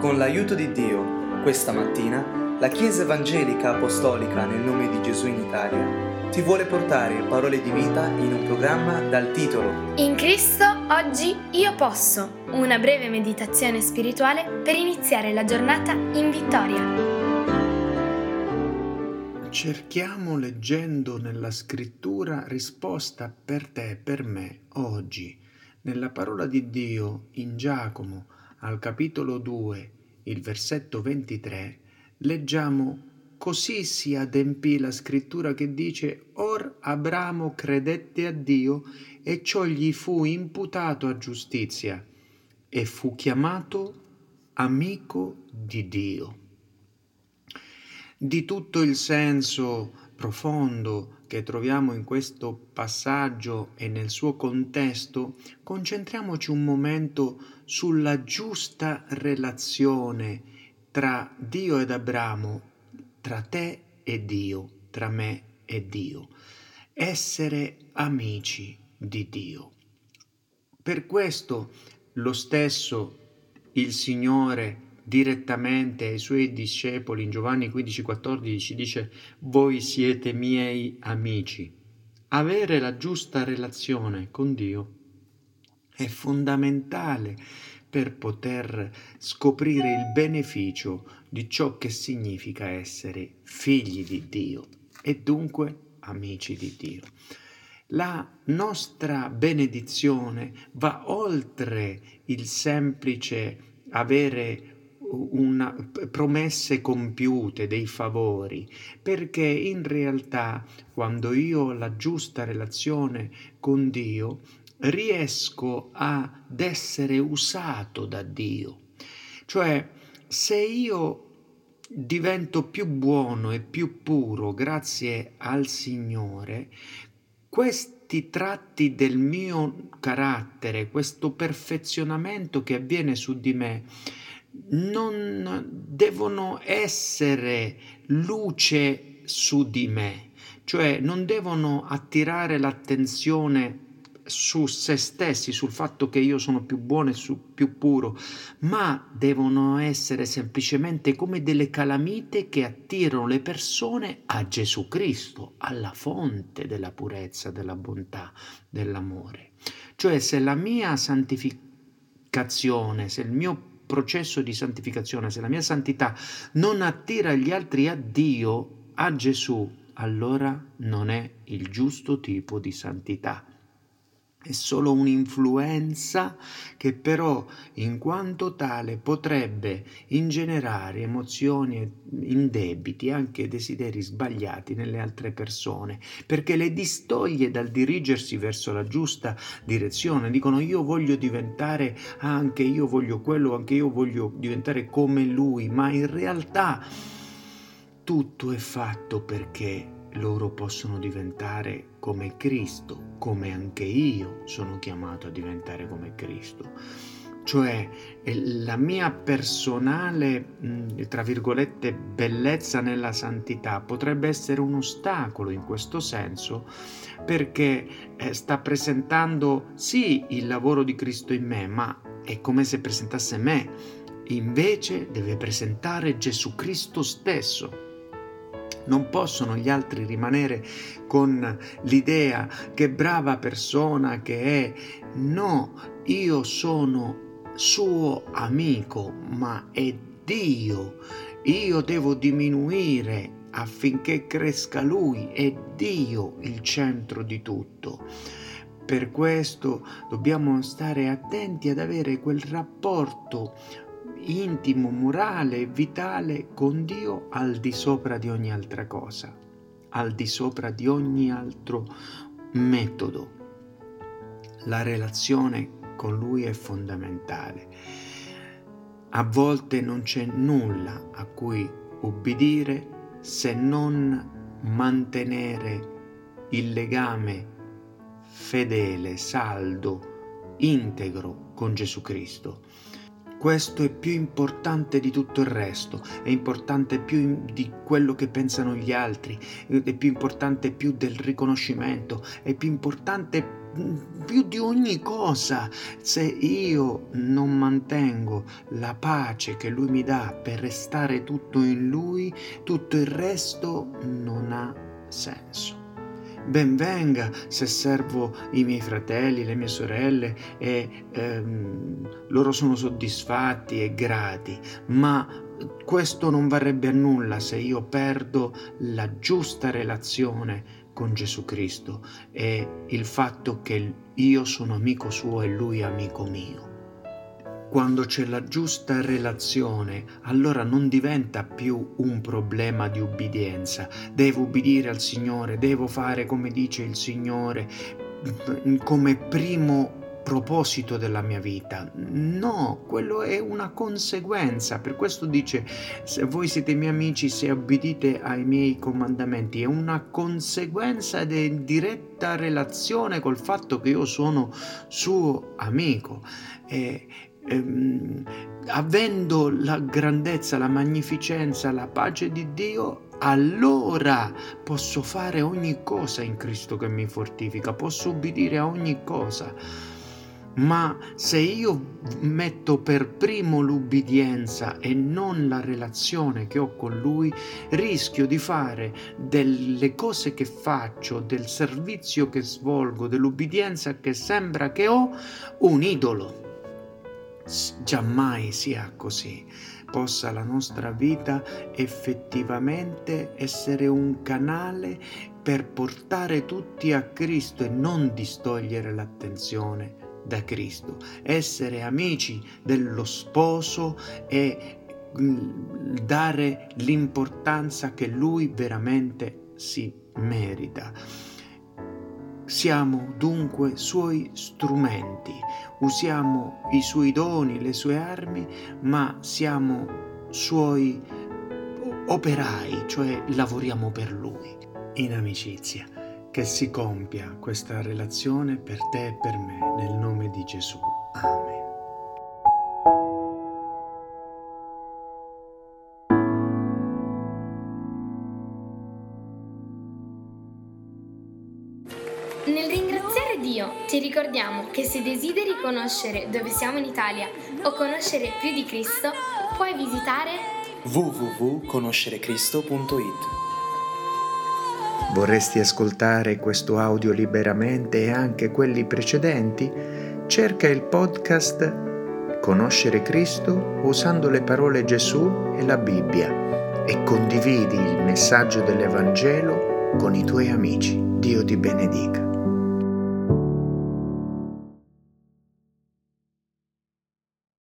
Con l'aiuto di Dio, questa mattina, la Chiesa Evangelica Apostolica nel nome di Gesù in Italia ti vuole portare parole di vita in un programma dal titolo In Cristo oggi io posso, una breve meditazione spirituale per iniziare la giornata in vittoria. Cerchiamo leggendo nella scrittura risposta per te e per me oggi. Nella parola di Dio in Giacomo al capitolo 2, il versetto 23, leggiamo: così si adempì la scrittura che dice: Or Abramo credette a Dio e ciò gli fu imputato a giustizia e fu chiamato amico di Dio. Di tutto il senso profondo che troviamo in questo passaggio e nel suo contesto, concentriamoci un momento sulla giusta relazione tra Dio ed Abramo, tra te e Dio, tra me e Dio. Essere amici di Dio. Per questo lo stesso il Signore direttamente ai suoi discepoli in Giovanni 15,14 dice: voi siete miei amici. Avere la giusta relazione con Dio è fondamentale per poter scoprire il beneficio di ciò che significa essere figli di Dio e dunque amici di Dio. La nostra benedizione va oltre il semplice avere promesse compiute, dei favori, perché in realtà quando io ho la giusta relazione con Dio riesco ad essere usato da Dio. Cioè, se io divento più buono e più puro grazie al Signore, questi tratti del mio carattere, questo perfezionamento che avviene su di me, non devono essere luce su di me, cioè non devono attirare l'attenzione su se stessi, sul fatto che io sono più buono e più puro, ma devono essere semplicemente come delle calamite che attirano le persone a Gesù Cristo, alla fonte della purezza, della bontà, dell'amore. Cioè, se la mia santificazione, se il mio processo di santificazione, se la mia santità non attira gli altri a Dio, a Gesù, allora non è il giusto tipo di santità. È solo un'influenza che però in quanto tale potrebbe ingenerare emozioni indebiti, anche desideri sbagliati nelle altre persone, perché le distoglie dal dirigersi verso la giusta direzione. Dicono: io voglio diventare, anche io voglio quello, anche io voglio diventare come lui, ma in realtà tutto è fatto perché loro possono diventare come Cristo, come anche io sono chiamato a diventare come Cristo. Cioè la mia personale, tra virgolette, bellezza nella santità potrebbe essere un ostacolo in questo senso, perché sta presentando sì il lavoro di Cristo in me, ma è come se presentasse me. Invece deve presentare Gesù Cristo stesso. Non possono gli altri rimanere con l'idea: che brava persona che è. No, io sono suo amico, ma è Dio. Io devo diminuire affinché cresca Lui. È Dio il centro di tutto. Per questo dobbiamo stare attenti ad avere quel rapporto intimo, morale e vitale con Dio al di sopra di ogni altra cosa, al di sopra di ogni altro metodo. La relazione con Lui è fondamentale. A volte non c'è nulla a cui ubbidire se non mantenere il legame fedele, saldo, integro con Gesù Cristo. Questo è più importante di tutto il resto, è importante più di quello che pensano gli altri, è più importante più del riconoscimento, è più importante più di ogni cosa. Se io non mantengo la pace che Lui mi dà per restare tutto in Lui, tutto il resto non ha senso. Ben venga se servo i miei fratelli, le mie sorelle e loro sono soddisfatti e grati, ma questo non varrebbe a nulla se io perdo la giusta relazione con Gesù Cristo e il fatto che io sono amico suo e lui amico mio. Quando c'è la giusta relazione, allora non diventa più un problema di ubbidienza. Devo ubbidire al Signore, devo fare come dice il Signore come primo proposito della mia vita. No, quello è una conseguenza. Per questo dice: se voi siete miei amici, se obbedite ai miei comandamenti. È una conseguenza ed è in diretta relazione col fatto che io sono suo amico. Avendo la grandezza, la magnificenza, la pace di Dio, allora posso fare ogni cosa in Cristo che mi fortifica, posso ubbidire a ogni cosa. Ma se io metto per primo l'ubbidienza e non la relazione che ho con Lui, rischio di fare delle cose che faccio, del servizio che svolgo, dell'ubbidienza che sembra che ho, un idolo. Giammai sia così. Possa la nostra vita effettivamente essere un canale per portare tutti a Cristo e non distogliere l'attenzione da Cristo. Essere amici dello sposo e dare l'importanza che Lui veramente si merita. Siamo dunque Suoi strumenti, usiamo i Suoi doni, le Sue armi, ma siamo Suoi operai, cioè lavoriamo per Lui. In amicizia, che si compia questa relazione per te e per me, nel nome di Gesù. Amen. Nel ringraziare Dio ti ricordiamo che se desideri conoscere dove siamo in Italia o conoscere più di Cristo, puoi visitare www.conoscerecristo.it. Vorresti ascoltare questo audio liberamente e anche quelli precedenti? Cerca il podcast Conoscere Cristo usando le parole Gesù e la Bibbia e condividi il messaggio dell'Evangelo con i tuoi amici. Dio ti benedica.